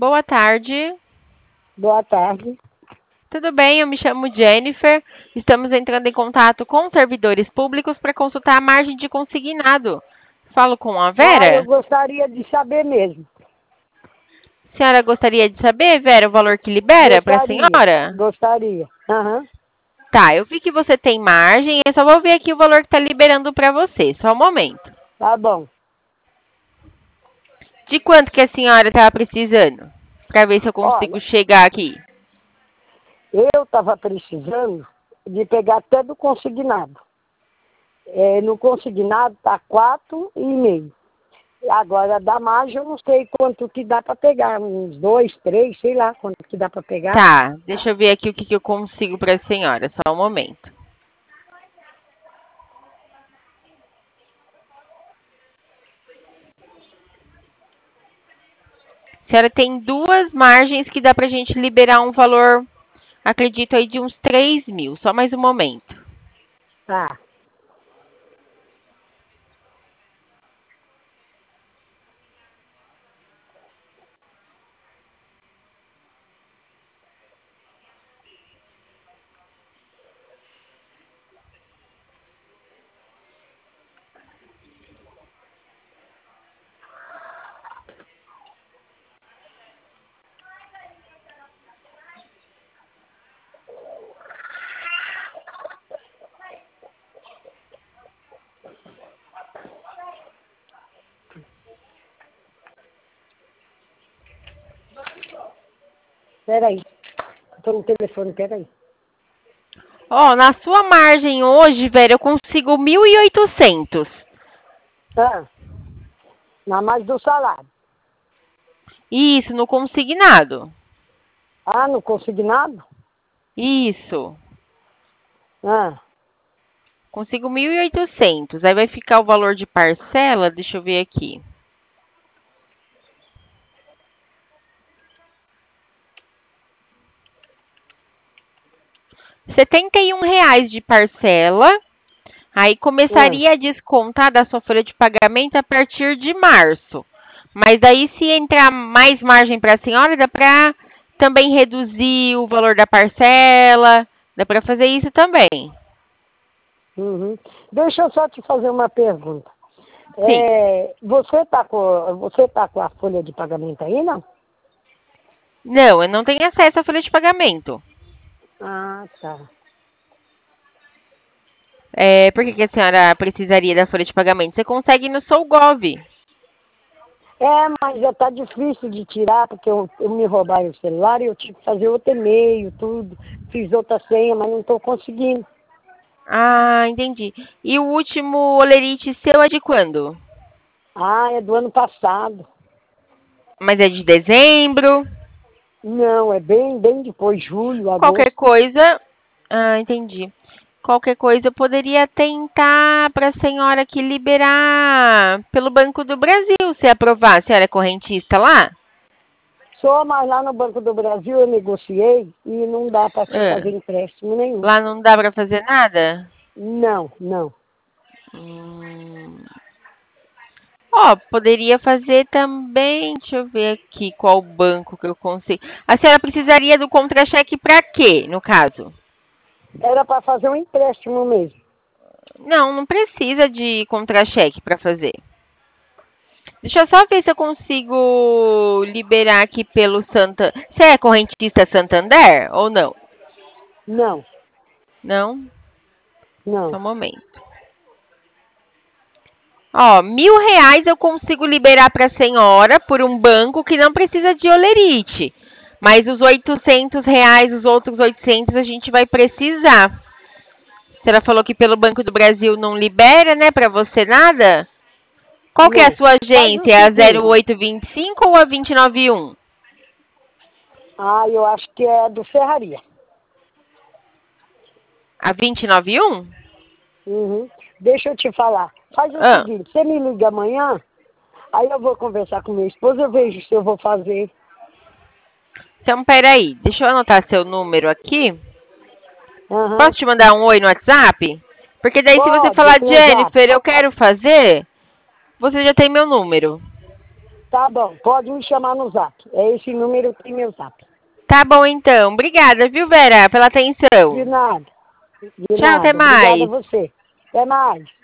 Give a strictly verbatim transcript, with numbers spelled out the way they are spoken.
Boa tarde. Boa tarde. Tudo bem? Eu me chamo Jennifer. Estamos entrando em contato com servidores públicos para consultar a margem de consignado. Falo com a Ah, eu Vera? gostaria de saber mesmo. A senhora gostaria de saber, Vera, o valor que libera para a Gostaria. senhora? Gostaria. Aham. Tá, eu vi que você tem margem. Eu só vou ver aqui o valor que está liberando para você. Só um momento. Tá bom. De quanto que a senhora estava precisando? Para ver se eu consigo Olha, chegar aqui. eu estava precisando de pegar até do consignado. É, no consignado tá quatro e meio. Agora, da margem, eu não sei quanto que dá para pegar. Uns dois, três, sei lá quanto que dá para pegar. Tá, deixa eu ver aqui o que, que eu consigo para a senhora. Só um momento. A senhora tem duas margens que dá pra gente liberar um valor, acredito aí, de uns três mil. Só mais um momento. Tá. Peraí. Estou no telefone, peraí. Ó, na sua margem hoje, velho, eu consigo mil e oitocentos. Ah, na mais do salário. Isso, no consignado. Ah, no consignado? Isso. Ah, Consigo mil e oitocentos. Aí vai ficar o valor de parcela, deixa eu ver aqui. setenta e um reais de parcela. Aí ah. começaria a descontar da sua folha de pagamento a partir de março. Mas daí, se entrar mais margem para a senhora, dá para também reduzir o valor da parcela. Dá para fazer isso também. Uhum. Deixa eu só te fazer uma pergunta. Sim. É, você tá com você tá com a folha de pagamento aí, não? Não, eu não tenho acesso à folha de pagamento. Ah, tá. É, por que, que a senhora precisaria da folha de pagamento? Você consegue no Solgov. É, mas já tá difícil de tirar, porque eu, eu me roubaram o celular e eu tive que fazer outro e-mail, tudo. Fiz outra senha, mas não tô conseguindo. Ah, entendi. E o último olerite seu é de quando? Ah, é do ano passado. Mas é de dezembro? Não, é bem, bem depois, julho, Qualquer agosto. coisa. Ah, entendi. Qualquer coisa eu poderia tentar para a senhora aqui liberar pelo Banco do Brasil, se aprovar. A senhora é correntista lá? Só, mas lá no Banco do Brasil eu negociei e não dá para Ah, fazer empréstimo nenhum. lá não dá para fazer nada? Não, não. Hum. Ó, poderia fazer também. Deixa eu ver aqui qual banco que eu consigo. A senhora precisaria do contra-cheque para quê, no caso? Era para fazer um empréstimo mesmo. Não, não precisa de contra-cheque para fazer. Deixa eu só ver se eu consigo liberar aqui pelo Santa. Você é correntista Santander ou não? Não, Não? Só não. um momento. Ó, mil reais eu consigo liberar para a senhora por um banco que não precisa de olerite. Mas os oitocentos reais, os outros oitocentos a gente vai precisar. A senhora falou que pelo Banco do Brasil não libera, né, para você nada? Qual que é a Não. sua Faz o agência? É a zero seguinte. oito vinte e cinco ou a vinte e nove e um? Ah, eu acho que é do Ferraria. A vinte e nove e um? Uhum. Deixa eu te falar. Faz o Ah, seguinte, você me liga amanhã, aí eu vou conversar com minha esposa, eu vejo se eu vou fazer. então, peraí. Deixa eu anotar seu número aqui. Aham. Posso te mandar um oi no WhatsApp? Porque daí, se você Pode, eu falar, tenho zap. Jennifer, eu quero fazer, você já tem meu número. Tá bom, pode me chamar no zap. É esse número que tem meu zap. Tá bom, então. Obrigada, viu, Vera, pela atenção. De nada. De Tchau, nada. até mais. Obrigada a você. Até mais.